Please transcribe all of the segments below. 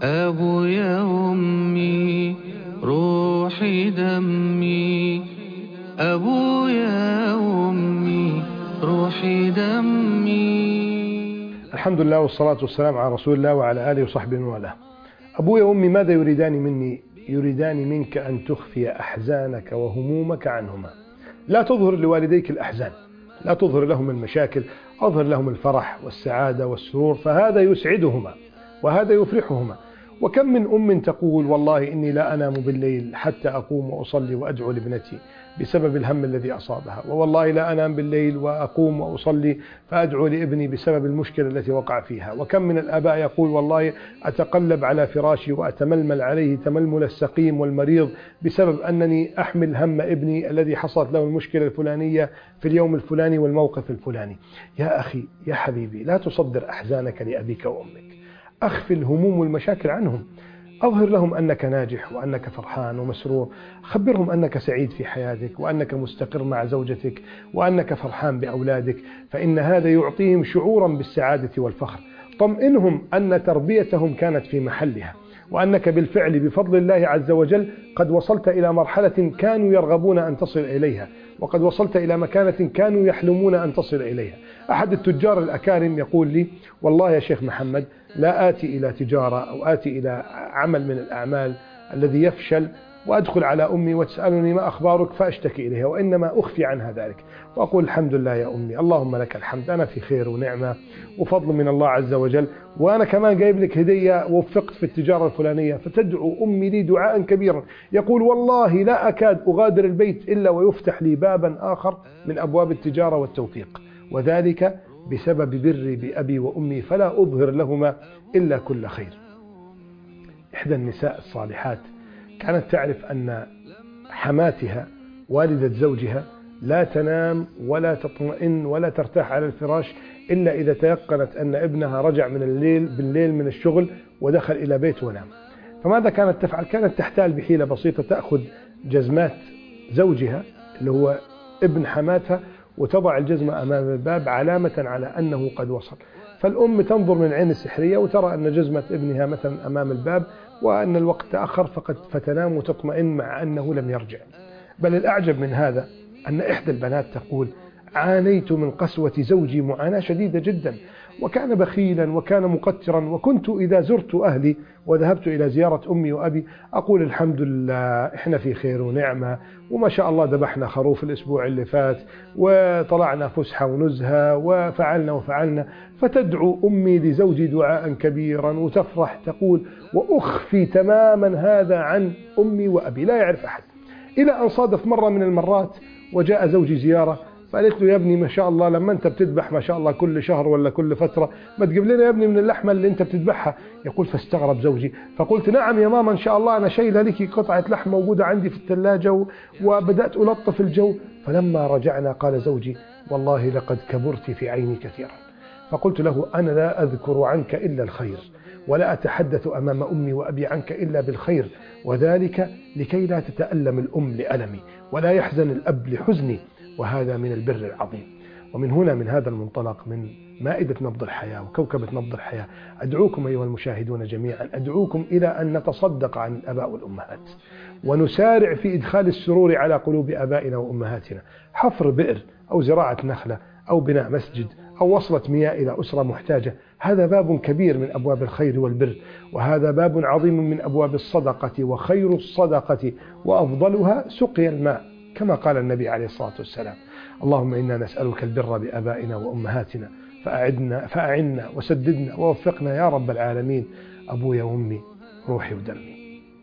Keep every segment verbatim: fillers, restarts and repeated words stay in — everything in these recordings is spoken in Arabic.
أبويا أمي روحي دمي، أبويا أمي روحي دمي. الحمد لله والصلاة والسلام على رسول الله وعلى آله وصحبه وله. أبويا وأمي ماذا يريدان مني؟ يريدان منك أن تخفي أحزانك وهمومك عنهما. لا تظهر لوالديك الأحزان، لا تظهر لهم المشاكل، أظهر لهم الفرح والسعادة والسرور، فهذا يسعدهما وهذا يفرحهما. وكم من أم تقول والله إني لا أنام بالليل حتى أقوم وأصلي وأدعو لابنتي بسبب الهم الذي أصابها، ووالله لا أنام بالليل وأقوم وأصلي فأدعو لابني بسبب المشكلة التي وقع فيها. وكم من الآباء يقول والله أتقلب على فراشي وأتململ عليه تململ السقيم والمريض بسبب أنني أحمل هم ابني الذي حصلت له المشكلة الفلانية في اليوم الفلاني والموقف الفلاني. يا أخي يا حبيبي، لا تصدر أحزانك لأبيك وأمك، أخفي الهموم والمشاكل عنهم، أظهر لهم أنك ناجح وأنك فرحان ومسرور، خبرهم أنك سعيد في حياتك وأنك مستقر مع زوجتك وأنك فرحان بأولادك، فإن هذا يعطيهم شعورا بالسعادة والفخر. طمئنهم أن تربيتهم كانت في محلها، وأنك بالفعل بفضل الله عز وجل قد وصلت إلى مرحلة كانوا يرغبون أن تصل إليها، وقد وصلت إلى مكانة كانوا يحلمون أن تصل إليها. أحد التجار الأكارم يقول لي والله يا شيخ محمد لا آتي إلى تجارة أو آتي إلى عمل من الأعمال الذي يفشل وأدخل على أمي وتسألني ما أخبارك فأشتكي إليها، وإنما أخفي عنها ذلك وأقول الحمد لله يا أمي، اللهم لك الحمد، أنا في خير ونعمة وفضل من الله عز وجل، وأنا كمان جايب لك هدية ووفقت في التجارة الفلانية. فتدعو أمي لي دعاء كبيرا، يقول والله لا أكاد أغادر البيت إلا ويفتح لي بابا آخر من أبواب التجارة والتوفيق، وذلك بسبب بري بأبي وأمي، فلا أظهر لهما إلا كل خير. إحدى النساء الصالحات كانت تعرف أن حماتها والدة زوجها لا تنام ولا تطمئن ولا ترتاح على الفراش إلا إذا تيقنت أن ابنها رجع من الليل بالليل من الشغل ودخل إلى بيت ونام. فماذا كانت تفعل؟ كانت تحتال بحيلة بسيطة، تأخذ جزمات زوجها اللي هو ابن حماتها وتضع الجزمة أمام الباب علامة على أنه قد وصل. فالأم تنظر من العين السحرية وترى أن جزمة ابنها مثلا أمام الباب وأن الوقت تأخر، فقد فتنام وتطمئن مع أنه لم يرجع. بل الأعجب من هذا أن إحدى البنات تقول عانيت من قسوة زوجي معاناة شديدة جدا، وكان بخيلا وكان مقترا، وكنت إذا زرت أهلي وذهبت إلى زيارة أمي وأبي أقول الحمد لله إحنا في خير ونعمة، وما شاء الله ذبحنا خروف الأسبوع اللي فات وطلعنا فسحة ونزهة وفعلنا وفعلنا. فتدعو أمي لزوجي دعاء كبيرا وتفرح، تقول وأخفي تماما هذا عن أمي وأبي، لا يعرف أحد. إلى أن صادف مرة من المرات وجاء زوجي زيارة، فقالت له يا ابني ما شاء الله لما أنت بتذبح ما شاء الله كل شهر ولا كل فترة ما تجيب لنا يا ابني من اللحمة اللي أنت بتذبحها؟ يقول فاستغرب زوجي، فقلت نعم يا ماما إن شاء الله أنا شايلة لك قطعة لحم موجودة عندي في الثلاجة، وبدأت ألطف الجو. فلما رجعنا قال زوجي والله لقد كبرت في عيني كثيرا. فقلت له أنا لا أذكر عنك إلا الخير، ولا أتحدث أمام أمي وأبي عنك إلا بالخير، وذلك لكي لا تتألم الأم لألمي ولا يحزن الأب لحزني، وهذا من البر العظيم. ومن هنا من هذا المنطلق من مائدة نبض الحياة وكوكبة نبض الحياة أدعوكم أيها المشاهدون جميعا، أدعوكم إلى أن نتصدق عن الآباء والأمهات ونسارع في إدخال السرور على قلوب آبائنا وأمهاتنا. حفر بئر أو زراعة نخلة أو بناء مسجد أو وصلة مياه إلى أسرة محتاجة، هذا باب كبير من أبواب الخير والبر، وهذا باب عظيم من أبواب الصدقة، وخير الصدقة وأفضلها سقي الماء كما قال النبي عليه الصلاة والسلام اللهم إنا نسألك البر بآبائنا وأمهاتنا فأعدنا فأعنا وسددنا ووفقنا يا رب العالمين. أبويا وأمي روحي ودمي.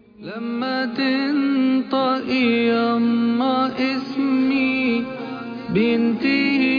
لما تنطقي يما اسمي بنتي